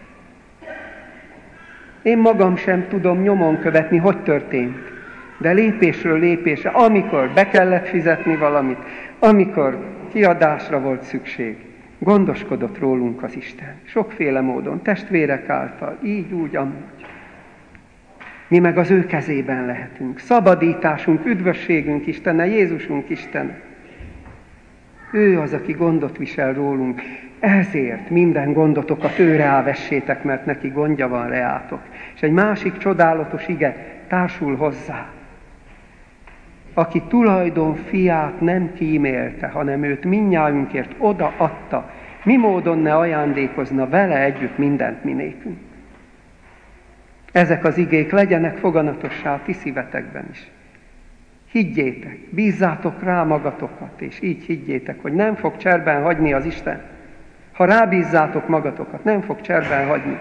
S1: Én magam sem tudom nyomon követni, hogy történt. De lépésről lépésre, amikor be kellett fizetni valamit, amikor kiadásra volt szükség, gondoskodott rólunk az Isten. Sokféle módon, testvérek által, így, úgy, amúgy. Mi meg az ő kezében lehetünk. Szabadításunk, üdvösségünk Istene, Jézusunk Istene. Ő az, aki gondot visel rólunk. Ezért minden gondotokat őre vessétek, mert neki gondja van reátok. És egy másik csodálatos ige társul hozzá. Aki tulajdon fiát nem kímélte, hanem őt mindnyájunkért odaadta, mi módon ne ajándékozna vele együtt mindent mi nékünk. Ezek az igék legyenek foganatossá ti szívetekben is. Higgyétek, bízzátok rá magatokat, és így higgyétek, hogy nem fog cserben hagyni az Isten. Ha rábízzátok magatokat, nem fog cserben hagyni.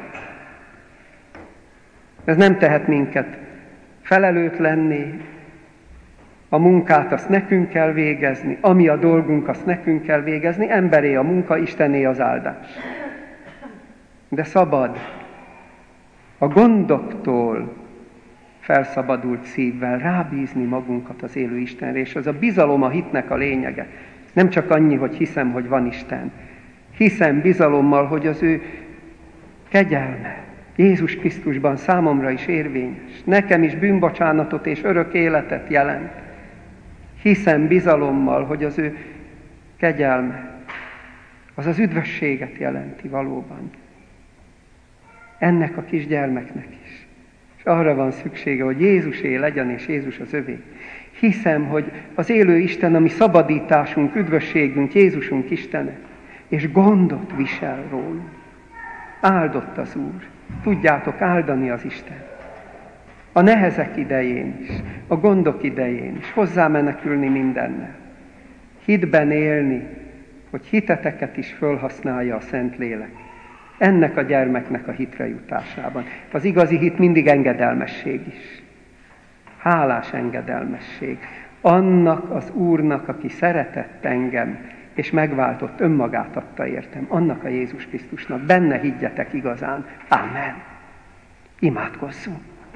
S1: Ez nem tehet minket felelőtlenné, a munkát azt nekünk kell végezni, ami a dolgunk, azt nekünk kell végezni, emberé a munka, Istené az áldás. De szabad a gondoktól felszabadult szívvel rábízni magunkat az élő Istenre, és az a bizalom a hitnek a lényege. Nem csak annyi, hogy hiszem, hogy van Isten. Hiszem bizalommal, hogy az ő kegyelme Jézus Krisztusban számomra is érvényes. Nekem is bűnbocsánatot és örök életet jelent. Hiszem bizalommal, hogy az ő kegyelme az az üdvösséget jelenti valóban. Ennek a kisgyermeknek is. És arra van szüksége, hogy Jézusé legyen, és Jézus az övé. Hiszem, hogy az élő Isten, ami szabadításunk, üdvösségünk, Jézusunk Istene, és gondot visel rólunk. Áldott az Úr. Tudjátok áldani az Isten. A nehezek idején is, a gondok idején is, hozzámenekülni mindennel. Hitben élni, hogy hiteteket is fölhasználja a Szentlélek. Ennek a gyermeknek a hitre jutásában. Az igazi hit mindig engedelmesség is. Hálás engedelmesség. Annak az Úrnak, aki szeretett engem, és megváltott, önmagát adta értem. Annak a Jézus Krisztusnak. Benne higgyetek igazán. Amen. Imádkozzunk.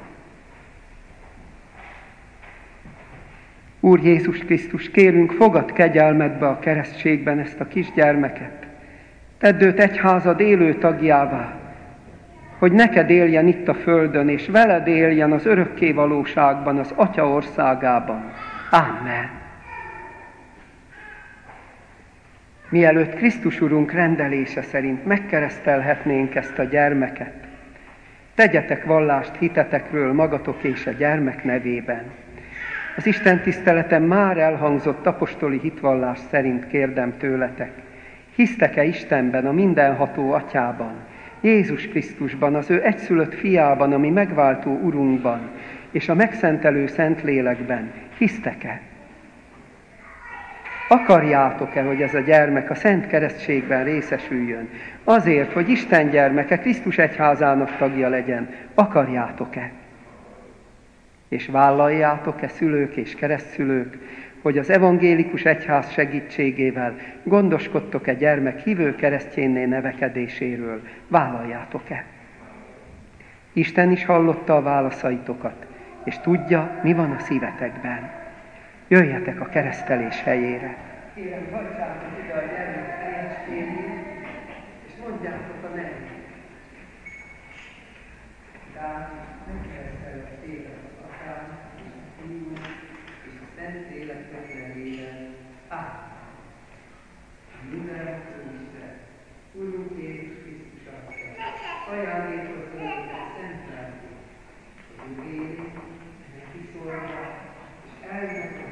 S1: Úr Jézus Krisztus, kérünk, fogad kegyelmedbe a keresztségben ezt a kisgyermeket. Tedd őt egyházad élő tagjává, hogy neked éljen itt a földön, és veled éljen az örökké valóságban, az Atya országában. Amen. Mielőtt Krisztus Urunk rendelése szerint megkeresztelhetnénk ezt a gyermeket, tegyetek vallást hitetekről magatok és a gyermek nevében. Az Isten tiszteleten már elhangzott apostoli hitvallás szerint kérdem tőletek, hisztek-e Istenben, a mindenható Atyában, Jézus Krisztusban, az ő egyszülött fiában, ami megváltó Urunkban, és a megszentelő Szentlélekben? Hisztek-e? Akarjátok-e, hogy ez a gyermek a Szent Keresztségben részesüljön? Azért, hogy Isten gyermeke Krisztus egyházának tagja legyen. Akarjátok-e? És vállaljátok-e, szülők és keresztszülők, hogy az evangélikus egyház segítségével gondoskodtok-e gyermek hívő keresztjénné nevekedéséről? Vállaljátok-e? Isten is hallotta a válaszaitokat, és tudja, mi van a szívetekben. Jöjjetek a keresztelés helyére. Kérem, hagyjátok ide a gyermek keresztjénét, és mondjátok a nevét. Tehát megkeresztelve téged az Atyán, és a Fiú, és a Szentlélek nevében. Ámen. Mindenható Isten, Urunk Jézus Krisztus Atya, ajándékot önöket szent lelkét, hogy ő éli, neki szolgál, és eljön a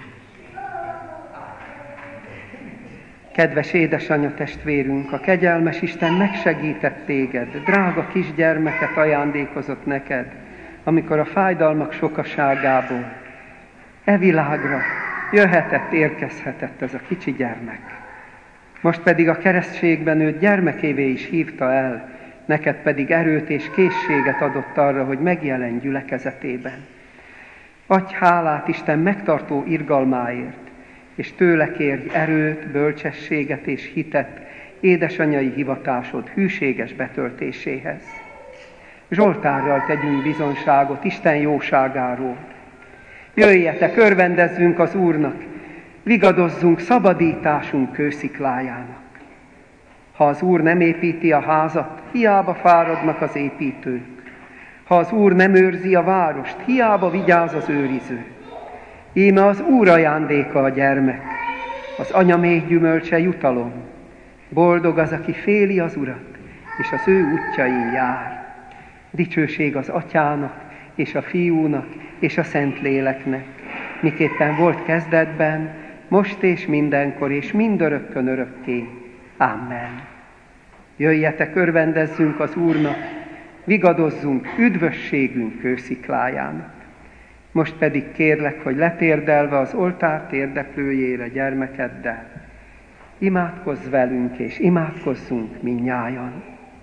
S1: Kedves édesanya testvérünk, a kegyelmes Isten megsegített téged, drága kisgyermeket ajándékozott neked, amikor a fájdalmak sokaságából e világra jöhetett, érkezhetett ez a kicsi gyermek. Most pedig a keresztségben őt gyermekévé is hívta el, neked pedig erőt és készséget adott arra, hogy megjelenj gyülekezetében. Adj hálát Isten megtartó irgalmáért, és tőle kérj erőt, bölcsességet és hitet édesanyai hivatásod hűséges betöltéséhez. Zsoltárral tegyünk bizonságot Isten jóságáról. Jöjjetek, örvendezzünk az Úrnak, vigadozzunk szabadításunk kősziklájának. Ha az Úr nem építi a házat, hiába fáradnak az építők. Ha az Úr nem őrzi a várost, hiába vigyáz az őriző. Íme az Úr ajándéka a gyermek, az anya méh gyümölcse jutalom. Boldog az, aki féli az Urat, és az ő útjain jár. Dicsőség az Atyának, és a Fiúnak, és a Szentléleknek, miképpen volt kezdetben, most és mindenkor, és mindörökkön örökké. Amen. Jöjjetek, örvendezzünk az Úrnak, vigadozzunk üdvösségünk kősziklájának. Most pedig kérlek, hogy letérdelve az oltár térdeplőjére gyermekeddel, imádkozz velünk, és imádkozzunk mindnyájan.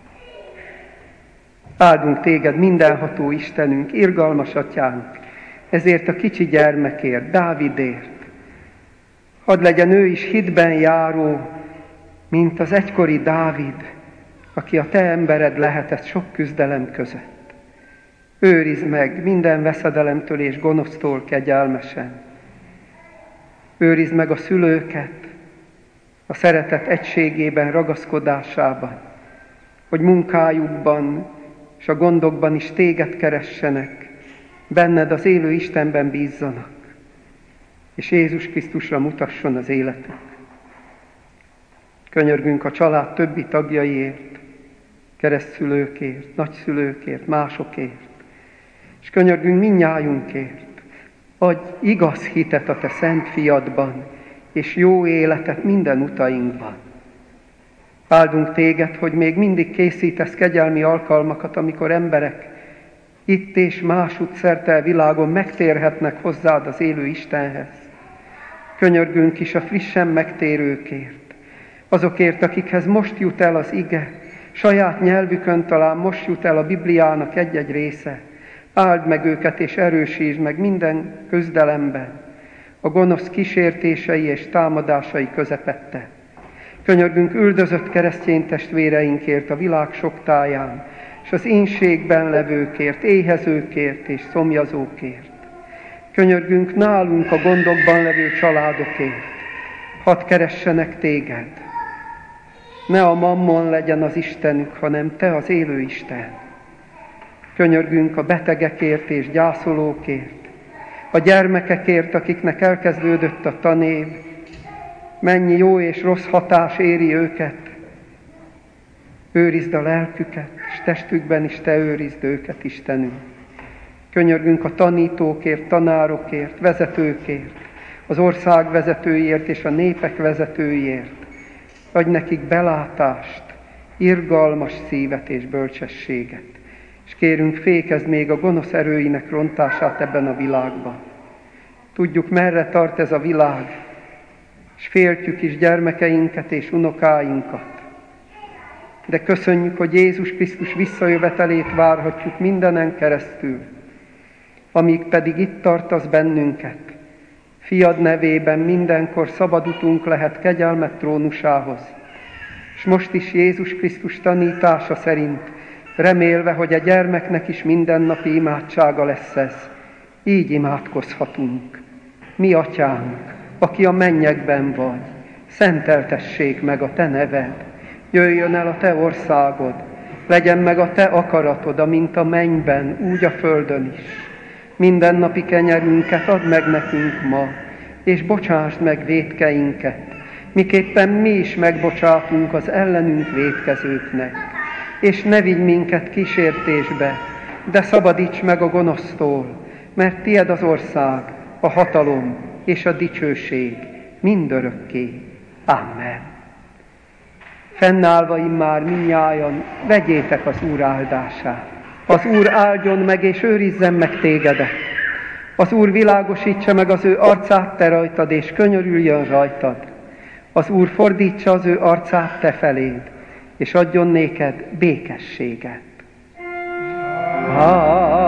S1: Áldunk téged, mindenható Istenünk, irgalmas Atyánk, ezért a kicsi gyermekért, Dávidért. Hadd legyen ő is hitben járó, mint az egykori Dávid, aki a te embered lehetett sok küzdelem között. Őrizd meg minden veszedelemtől és gonosztól kegyelmesen. Őrizd meg a szülőket a szeretet egységében, ragaszkodásában, hogy munkájukban és a gondokban is téged keressenek, benned az élő Istenben bízzanak, és Jézus Krisztusra mutasson az életük. Könyörgünk a család többi tagjaiért, keresztszülőkért, nagyszülőkért, másokért, és könyörgünk mindnyájunkért. Adj igaz hitet a te szent fiadban, és jó életet minden utainkban. Áldunk téged, hogy még mindig készítesz kegyelmi alkalmakat, amikor emberek itt és másút szerte a világon megtérhetnek hozzád az élő Istenhez. Könyörgünk is a frissen megtérőkért, azokért, akikhez most jut el az ige, saját nyelvükön talán most jut el a Bibliának egy-egy része. Áld meg őket és erősítsd meg minden küzdelemben, a gonosz kísértései és támadásai közepette. Könyörgünk üldözött keresztény testvéreinkért a világ sok táján, és az ínségben levőkért, éhezőkért és szomjazókért. Könyörgünk nálunk a gondokban levő családokért. Hadd keressenek téged. Ne a mammon legyen az Istenük, hanem te az élő Isten. Könyörgünk a betegekért és gyászolókért, a gyermekekért, akiknek elkezdődött a tanév, mennyi jó és rossz hatás éri őket. Őrizd a lelküket, és testükben is te őrizd őket, Istenünk. Könyörgünk a tanítókért, tanárokért, vezetőkért, az ország vezetőiért és a népek vezetőiért. Adj nekik belátást, irgalmas szívet és bölcsességet. És kérünk, fékezd még a gonosz erőinek rontását ebben a világban. Tudjuk, merre tart ez a világ, és féltjük is gyermekeinket és unokáinkat. De köszönjük, hogy Jézus Krisztus visszajövetelét várhatjuk mindenen keresztül, amíg pedig itt tartasz bennünket. Fiad nevében mindenkor szabad utunk lehet kegyelmet trónusához. És most is Jézus Krisztus tanítása szerint, remélve, hogy a gyermeknek is mindennapi imádsága lesz ez, így imádkozhatunk. Mi Atyánk, aki a mennyekben vagy, szenteltessék meg a te neved, jöjjön el a te országod, legyen meg a te akaratod, amint a mennyben, úgy a földön is. Mindennapi kenyerünket add meg nekünk ma, és bocsásd meg vétkeinket, miképpen mi is megbocsátunk az ellenünk vétkezőknek. És ne vigy minket kísértésbe, de szabadíts meg a gonosztól, mert tied az ország, a hatalom és a dicsőség mindörökké. Amen. Fennállva immár mindnyájan vegyétek az Úr áldását. Az Úr áldjon meg és őrizzen meg tégedet. Az Úr világosítsa meg az ő arcát te rajtad, és könyörüljön rajtad. Az Úr fordítsa az ő arcát te feléd, és adjon néked békességet.